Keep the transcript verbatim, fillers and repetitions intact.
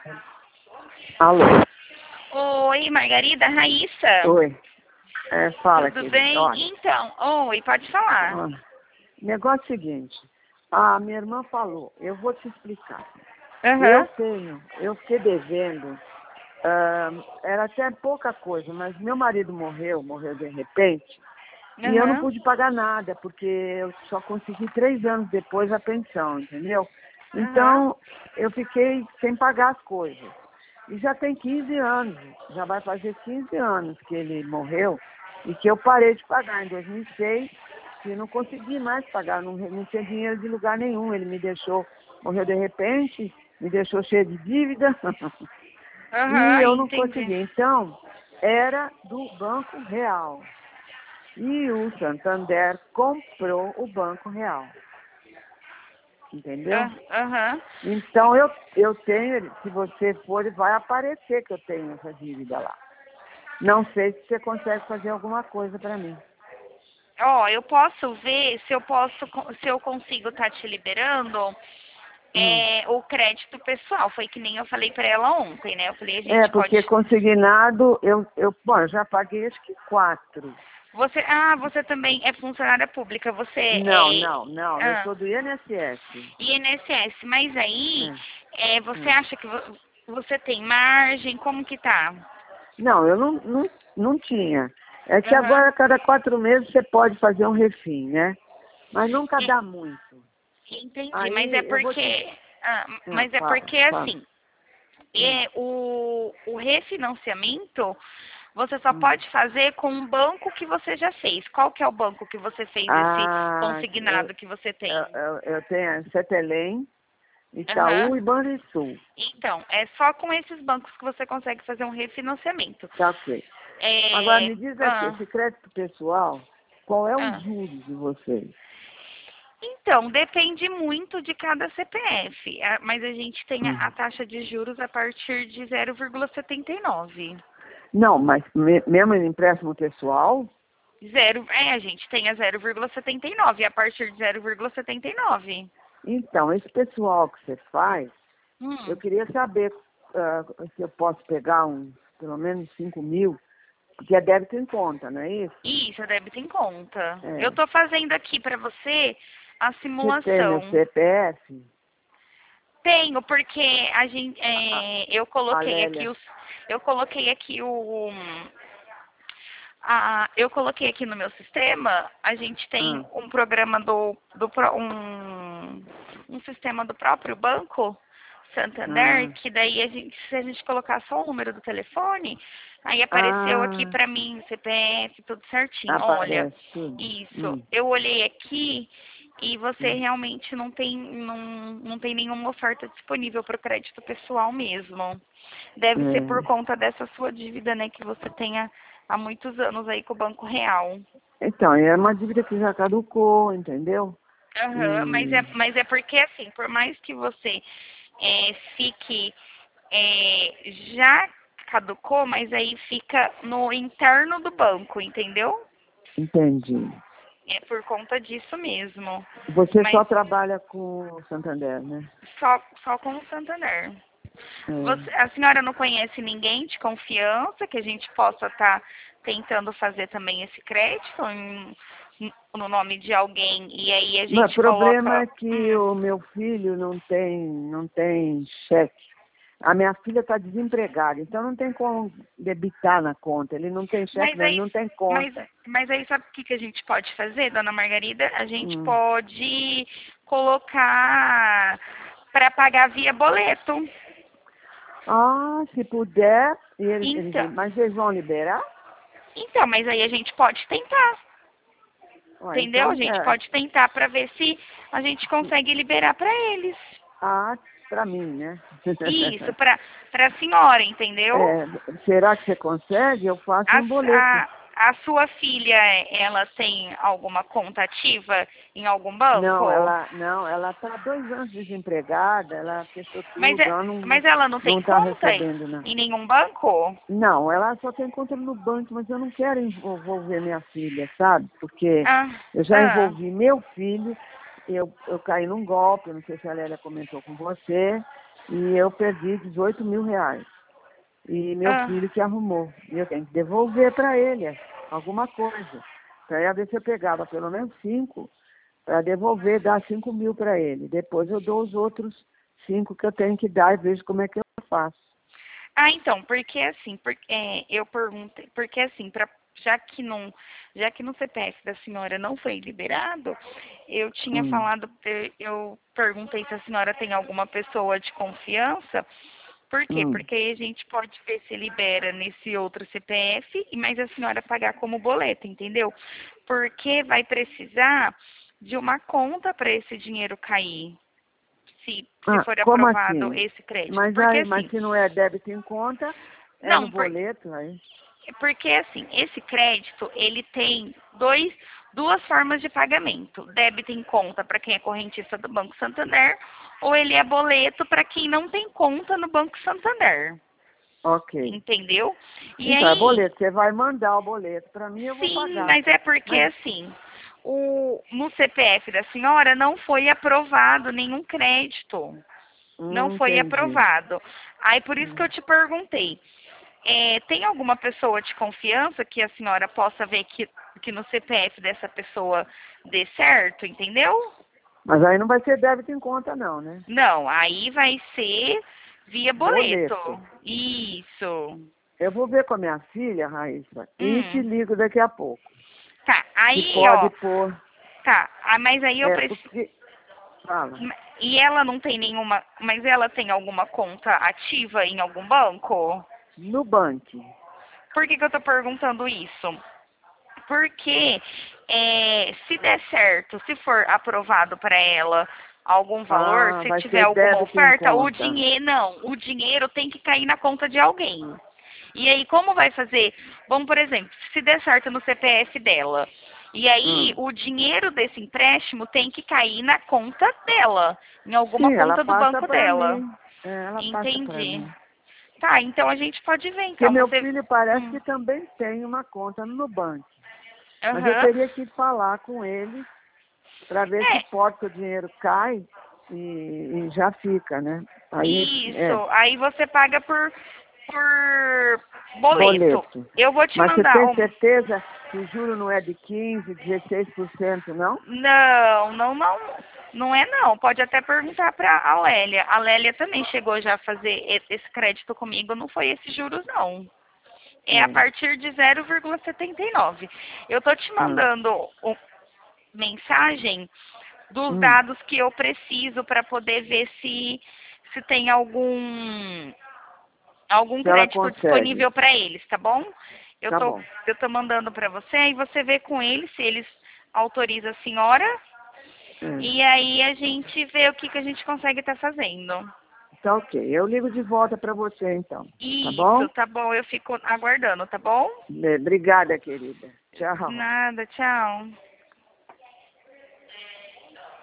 Alô? Oi, Margarida, Raíssa. Oi. É, fala, Tudo querida. bem? Olha, Então, oi, pode falar. ó, negócio é o seguinte. A minha irmã falou, eu vou te explicar. Eu Aham. tenho, eu fiquei devendo, ah, era até pouca coisa, mas meu marido morreu, morreu de repente, e eu não Aham. pude pagar nada, porque eu só consegui três anos depois a pensão, entendeu? Aham. Então, eu fiquei sem pagar as coisas. E já tem quinze anos, já vai fazer quinze anos que ele morreu e que eu parei de pagar em dois mil e seis, e não consegui mais pagar, não, não tinha dinheiro de lugar nenhum. Ele me deixou, morreu de repente, me deixou cheio de dívida e Aham, eu não entendi. consegui. Então, era do Banco Real. E o Santander comprou o Banco Real. Entendeu? Ah, Aham. Então eu, eu tenho, se você for, vai aparecer que eu tenho essa dívida lá. Não sei se você consegue fazer alguma coisa para mim. Ó, eu posso ver se eu posso, co- se eu consigo estar te liberando Hum. é, o crédito pessoal. Foi que nem eu falei pra ela ontem, né? Eu falei, a É, gente pode. porque consignado, eu, eu, bom, eu já paguei acho que quatro. Você, ah, você também é funcionária pública. Você Não, é. não, não, eu Ah, sou do I N S S. I N S S, mas aí É, é, você é. acha que vo- você tem margem? Como que tá? Não, eu não, não, não tinha. É que Aham. agora, a cada quatro meses, você pode fazer um refim, né? Mas nunca E- dá muito. Entendi, mas é Aí eu vou te... porque, ah, Ah, mas é fala, porque fala. assim, Hum, é, o, o refinanciamento você só hum. pode fazer com um banco que você já fez. Qual que é o banco que você fez esse Ah, eu, consignado que você tem? eu, eu eu tenho a Cetelem, Aham. Itaú e Banrisul. Então, é só com esses bancos que você consegue fazer um refinanciamento. Tá ok. Agora É, me diz aqui, ah, esse crédito pessoal, qual é o ah. juros de vocês? Então, depende muito de cada C P F, a- mas a gente tem a, Hum. a taxa de juros a partir de zero vírgula setenta e nove. Não, mas me- mesmo em empréstimo pessoal? Zero, é, a gente tem a zero vírgula setenta e nove, a partir de zero vírgula setenta e nove. Então, esse pessoal que você faz, eu Hum, queria saber ah, se eu posso pegar uns, pelo menos cinco mil, porque é débito em conta, não é isso? isso, é débito em conta. Eu É. tô fazendo aqui para você a Você tem meu simulação. C P F? Tenho, porque a gente, A, é, eu a coloquei aqui Lélia. os, eu coloquei aqui o, a, eu coloquei aqui no meu sistema, a gente tem Ah, um programa do, do pró- um, um sistema do próprio banco Santander, ah, que daí a gente, se a gente colocar só o número do telefone, aí apareceu aqui ah, pra mim, C P F, tudo certinho. Olha, aparece tudo. isso, Hum, eu olhei aqui e você hum. realmente não tem, não, não tem nenhuma oferta disponível para o crédito pessoal mesmo. Deve ser por É. conta dessa sua dívida, né, que você tenha há muitos anos aí com o Banco Real. Então, é uma dívida que já caducou, entendeu? Aham, mas é, E, mas é porque assim, por mais que você é, fique, é, já caducou, mas aí fica no interno do banco, entendeu? entendi. É por conta disso mesmo. Você Mas só trabalha com o Santander, né? só, só com o Santander. Você, É. a senhora não conhece ninguém de confiança que a gente possa estar tentando fazer também esse crédito em- no nome de alguém e aí a Mas o gente problema coloca. é que Hum, o meu filho não tem, não tem cheque. A minha filha está desempregada, então não tem como debitar na conta. Ele não tem cheque, mas não, ele aí, não tem mas, conta. mas aí sabe o que, que a gente pode fazer, dona Margarida? A gente Hum. pode colocar para pagar via boleto. Ah, se puder, e eles, Então, eles, mas eles vão liberar? então, mas aí a gente pode tentar. Ah, Entendeu? A então, gente é, pode tentar para ver se a gente consegue liberar para eles. ah, para mim, né? Isso, para para a senhora, entendeu? É, será que você consegue? Eu faço A, um boleto. a, a sua filha, ela tem alguma conta ativa em algum Não, banco? ela não, ela está há dois anos desempregada, ela fechou Mas, tudo, é, ela não mas ela não não tem está conta em, recebendo, não. em nenhum banco? Não, ela só tem conta no banco, mas eu não quero envolver minha filha, sabe? Porque Ah, eu já ah, envolvi meu filho, eu, eu caí num golpe, não sei se a Lélia comentou com você, e eu perdi dezoito mil reais. E meu Ah. filho que arrumou. E eu tenho que devolver para ele alguma coisa. Para ver se eu pegava pelo menos cinco, para devolver, dar cinco mil para ele. Depois eu dou os outros cinco que eu tenho que dar e vejo como é que eu faço. Ah, então, porque assim, porque, é, eu perguntei, porque assim, pra, já que não, já que no C P F da senhora não foi liberado, eu tinha Hum. falado, eu, eu perguntei se a senhora tem alguma pessoa de confiança. Por quê? Hum. Porque aí a gente pode ver se libera nesse outro C P F, mas a senhora pagar como boleto, entendeu? Porque vai precisar de uma conta para esse dinheiro cair, se, se Ah, for como aprovado assim? esse crédito. Mas Porque aí, mas assim, se não é débito em conta, é no não, por, boleto, aí. porque assim, esse crédito, ele tem dois, duas formas de pagamento. Débito em conta para quem é correntista do Banco Santander, ou ele é boleto para quem não tem conta no Banco Santander. Ok. Entendeu? E Então, é aí, boleto. Você vai mandar o boleto para mim, eu vou sim, pagar. mas é porque Mas, assim, o, no C P F da senhora não foi aprovado nenhum crédito. Não hum, foi entendi. aprovado. Aí por isso que Hum. eu te perguntei. É, tem alguma pessoa de confiança que a senhora possa ver que, que no C P F dessa pessoa dê certo, entendeu? Mas aí não vai ser débito em conta, não, né? Não, aí vai ser via boleto. Boleto. Isso. Eu vou ver com a minha filha, Raíssa, e te Hum. ligo daqui a pouco. Tá, Se aí, pode ó, pôr. tá, ah, mas aí eu É, preciso. porque. Fala. E ela não tem nenhuma. Mas ela tem alguma conta ativa em algum banco? No banco. Por que que eu tô perguntando isso? Porque é, se der certo, se for aprovado para ela algum valor, Ah, se vai tiver ser alguma débito em oferta, o conta. dinheiro não, o dinheiro tem que cair na conta de alguém. E aí como vai fazer? Vamos, por exemplo, se der certo no C P F dela, e aí Hum. o dinheiro desse empréstimo tem que cair na conta dela, em alguma Sim, ela conta do passa banco para dela. mim. É, ela passa para Entendi. mim. Tá, então a gente pode ver Porque então. meu Você. filho parece Hum. que também tem uma conta no banco. Mas eu Aham. teria que falar com ele para ver se É, pode, o dinheiro cai e, e já fica, né? Aí, é, isso. Aí você paga por, por boleto. boleto. Eu vou te Mas você mandar tem um. certeza que o juro não é de quinze, dezesseis por cento, não? Não, não, não. Não é não. Pode até perguntar para a Lélia. A Lélia também chegou já a fazer e- esse crédito comigo. Não foi esses juros, não. É a É. partir de zero vírgula setenta e nove. Eu tô te Hum. mandando o, mensagem dos Hum. dados que eu preciso para poder ver se, se tem algum algum Se ela crédito consegue. disponível para eles, tá bom? Eu Tá tô bom. eu tô mandando para você e você vê com eles se eles autorizam a senhora É. e aí a gente vê o que que a gente consegue estar fazendo. Tá ok. Eu ligo de volta para você, então. Tá bom? Isso, tá bom? Eu fico aguardando, tá bom? É, obrigada, querida. Tchau. Nada, tchau.